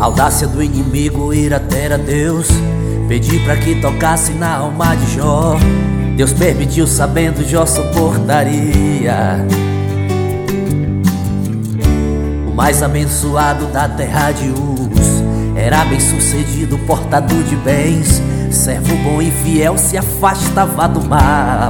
Audácia do inimigo ir até a Deus, pedir para que tocasse na alma de Jó. Deus permitiu, sabendo Jó suportaria. O mais abençoado da terra de Uz era bem sucedido, portador de bens, servo bom e fiel, se afastava do mal.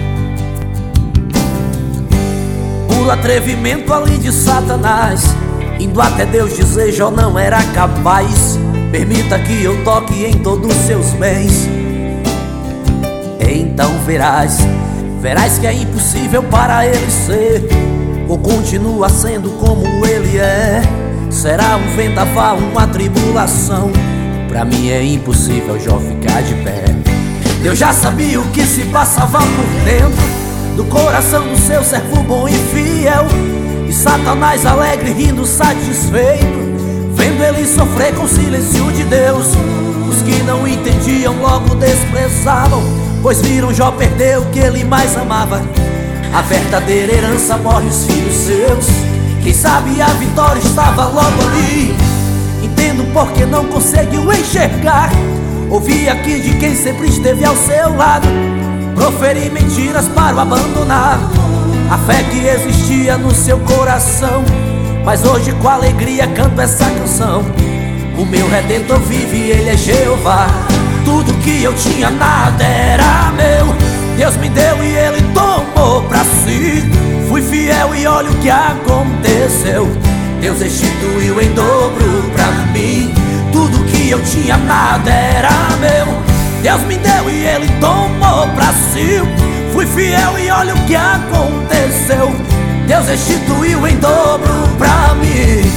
Puro atrevimento ali de Satanás, indo até Deus dizer: Jó não era capaz. Permita que eu toque em todos os seus bens. Então verás que é impossível para ele ser, ou continua sendo como ele é. Será um vendaval, uma tribulação, pra mim é impossível Jó ficar de pé. Deus já sabia o que se passava por dentro do coração do seu servo bom e fiel. E Satanás alegre, rindo, satisfeito, vendo ele sofrer com o silêncio de Deus. Os que não entendiam logo desprezavam, pois viram Jó perder o que ele mais amava. A verdadeira herança morre os filhos seus. Quem sabe a vitória estava logo ali. Entendo porque não conseguiu enxergar. Ouvi aqui de quem sempre esteve ao seu lado, proferir mentiras para o abandonar. A fé que existia no seu coração, mas hoje com alegria canto essa canção. O meu Redentor vive e Ele é Jeová. Tudo que eu tinha, nada era meu. Deus me deu e Ele tomou pra si. Fui fiel e olha o que aconteceu. Deus restituiu em dobro pra mim. Tudo que eu tinha, nada era meu. Deus me deu e Ele tomou pra si. Fui fiel e olha o que aconteceu. Deus restituiu em dobro pra mim.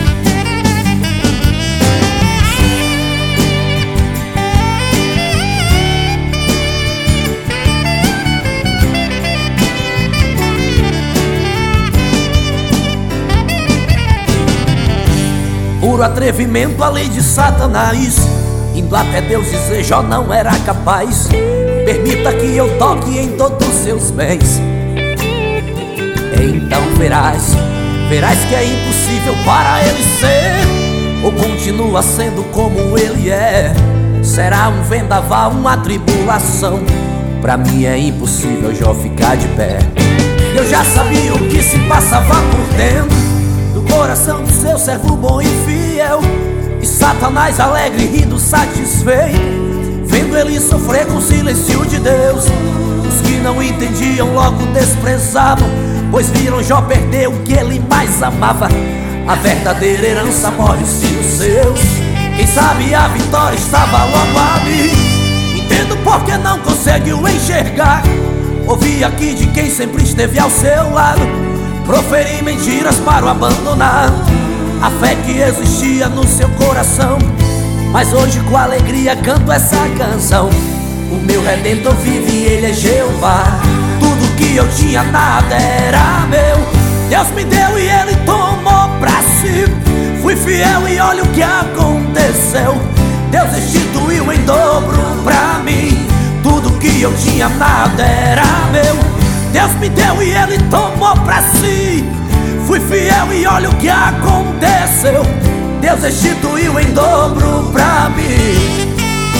Puro atrevimento, a lei de Satanás, indo até Deus dizer: Jó não era capaz. Permita que eu toque em todos os seus bens. Então verás que é impossível para ele ser, ou continua sendo como ele é. Será um vendaval, uma tribulação, pra mim é impossível Jó ficar de pé. Eu já sabia o que se passava por dentro do coração do seu servo bom e fiel. E Satanás alegre, rindo, satisfeito, vendo ele sofrer com o silêncio de Deus. Os que não entendiam logo desprezavam, pois viram Jó perder o que ele mais amava. A verdadeira herança morre os filhos seus. Quem sabe a vitória estava logo ali. Entendo porque não conseguiu enxergar. Ouvi aqui de quem sempre esteve ao seu lado, proferir mentiras para o abandonar. A fé que existia no seu coração, mas hoje com alegria canto essa canção. O meu Redentor vive e Ele é Jeová. Tudo que eu tinha, nada era meu. Deus me deu e Ele tomou pra si. Fui fiel e olha o que aconteceu. Deus restituiu em dobro pra mim. Tudo que eu tinha, nada era meu. Deus me deu e Ele tomou pra si. Fui fiel e olha o que aconteceu. Deus restituiu em dobro pra mim.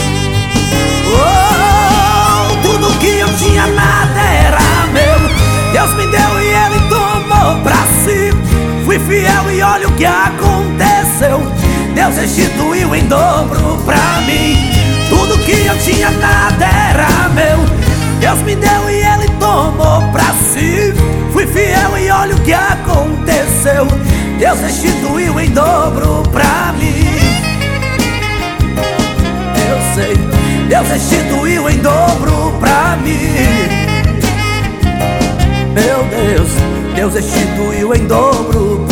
Oh, tudo que eu tinha, nada era meu. Deus me deu e Ele tomou pra si. Fui fiel e olha o que aconteceu. Deus restituiu em dobro pra mim. Tudo que eu tinha, nada era meu. Deus me deu e Ele tomou pra si. Fui fiel e olha o que aconteceu. Deus restituiu em dobro pra mim. Eu sei, Deus restituiu em dobro pra mim. Meu Deus, Deus restituiu em dobro